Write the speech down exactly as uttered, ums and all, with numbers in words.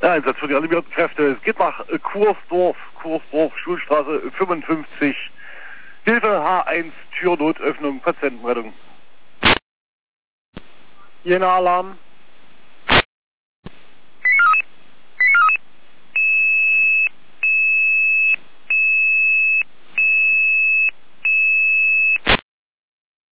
Ja, Einsatz für die animierten Kräfte. Es geht nach Kursdorf, Kursdorf, Schulstraße fünfundfünfzig. Hilfe H eins, Türnotöffnung, Patientenrettung. Jena Alarm.